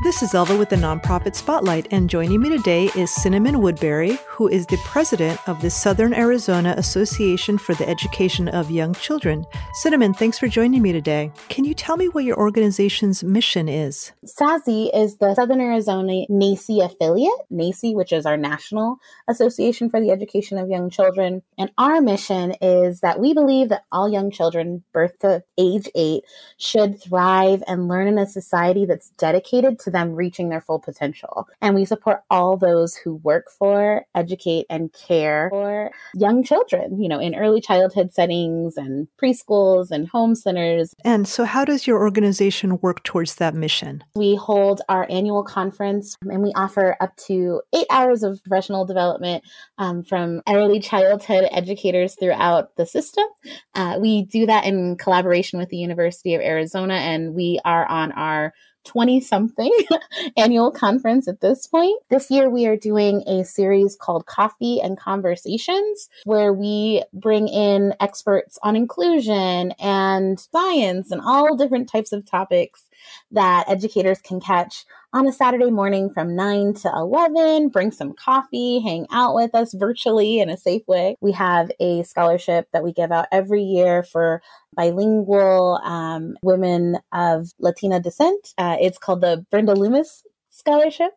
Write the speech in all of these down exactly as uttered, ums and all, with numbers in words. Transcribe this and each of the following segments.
This is Elva with the Nonprofit Spotlight, and joining me today is Cinnamon Woodbury, who is the president of the Southern Arizona Association for the Education of Young Children. Cinnamon, thanks for joining me today. Can you tell me what your organization's mission is? S A Z Y is the Southern Arizona N A C Y affiliate, N A C Y, which is our National Association for the Education of Young Children. And our mission is that we believe that all young children, birth to age eight, should thrive and learn in a society that's dedicated to them reaching their full potential. And we support all those who work for, educate, and care for young children, you know, in early childhood settings and preschools and home centers. And so how does your organization work towards that mission? We hold our annual conference and we offer up to eight hours of professional development um, from early childhood educators throughout the system. Uh, we do that in collaboration with the University of Arizona, and we are on our twenty-something annual conference at this point. This year, we are doing a series called Coffee and Conversations, where we bring in experts on inclusion and science and all different types of topics that educators can catch on a Saturday morning from nine to eleven, bring some coffee, hang out with us virtually in a safe way. We have a scholarship that we give out every year for bilingual um, women of Latina descent. Uh, it's called the Brenda Loomis Scholarship.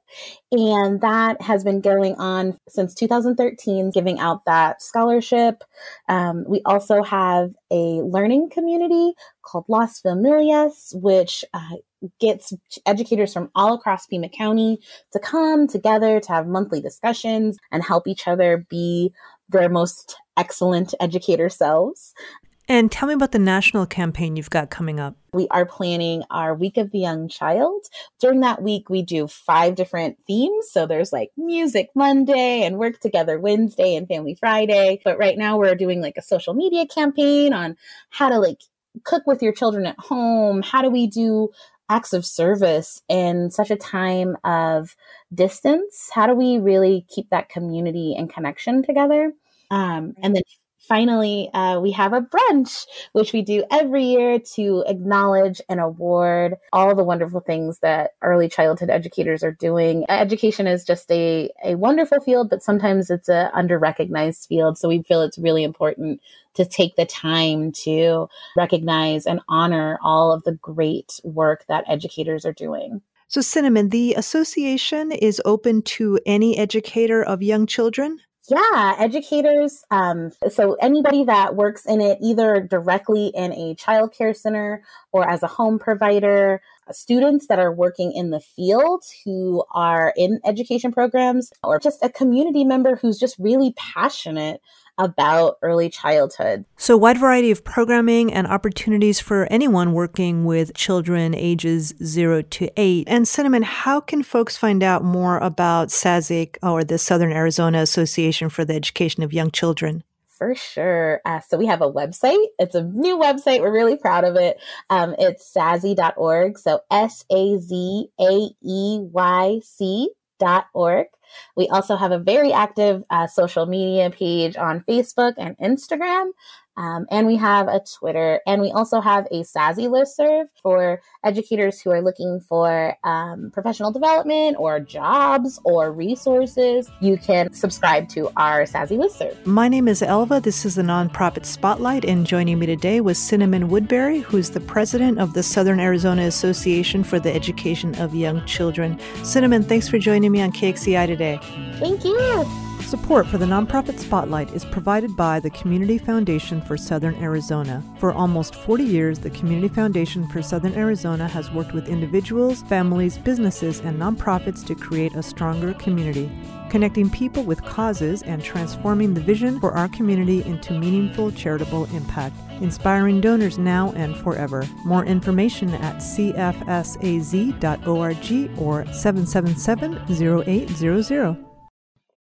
And that has been going on since two thousand thirteen, giving out that scholarship. Um, we also have a learning community called Las Familias, which uh, gets educators from all across Pima County to come together to have monthly discussions and help each other be their most excellent educator selves. And tell me about the national campaign you've got coming up. We are planning our Week of the Young Child. During that week, we do five different themes. So there's like Music Monday and Work Together Wednesday and Family Friday. But right now we're doing like a social media campaign on how to like cook with your children at home. How do we do acts of service in such a time of distance? How do we really keep that community and connection together? Um, and then Finally, uh, we have a brunch, which we do every year to acknowledge and award all the wonderful things that early childhood educators are doing. Education is just a, a wonderful field, but sometimes it's an under-recognized field. So we feel it's really important to take the time to recognize and honor all of the great work that educators are doing. So Cinnamon, the association is open to any educator of young children? Yeah, educators. Um, so anybody that works in it, either directly in a childcare center or as a home provider, students that are working in the field who are in education programs, or just a community member who's just really passionate about early childhood. So wide variety of programming and opportunities for anyone working with children ages zero to eight. And Cinnamon, how can folks find out more about S A Z Y or the Southern Arizona Association for the Education of Young Children? For sure. Uh, so we have a website. It's a new website. We're really proud of it. Um, it's S A Z Y dot org. So S A Z A E Y C dot org. We also have a very active uh, social media page on Facebook and Instagram. Um, and we have a Twitter, and we also have a S A Z Y listserv for educators who are looking for um, professional development or jobs or resources. You can subscribe to our S A Z Y listserv. My name is Elva. This is the Nonprofit Spotlight, and joining me today was Cinnamon Woodbury, who's the president of the Southern Arizona Association for the Education of Young Children. Cinnamon, thanks for joining me on K X C I today. Thank you. Support for the Nonprofit Spotlight is provided by the Community Foundation for Southern Arizona. For almost forty years, the Community Foundation for Southern Arizona has worked with individuals, families, businesses, and nonprofits to create a stronger community, connecting people with causes and transforming the vision for our community into meaningful charitable impact, inspiring donors now and forever. More information at c f s a z dot org or seven seven seven, zero eight zero zero.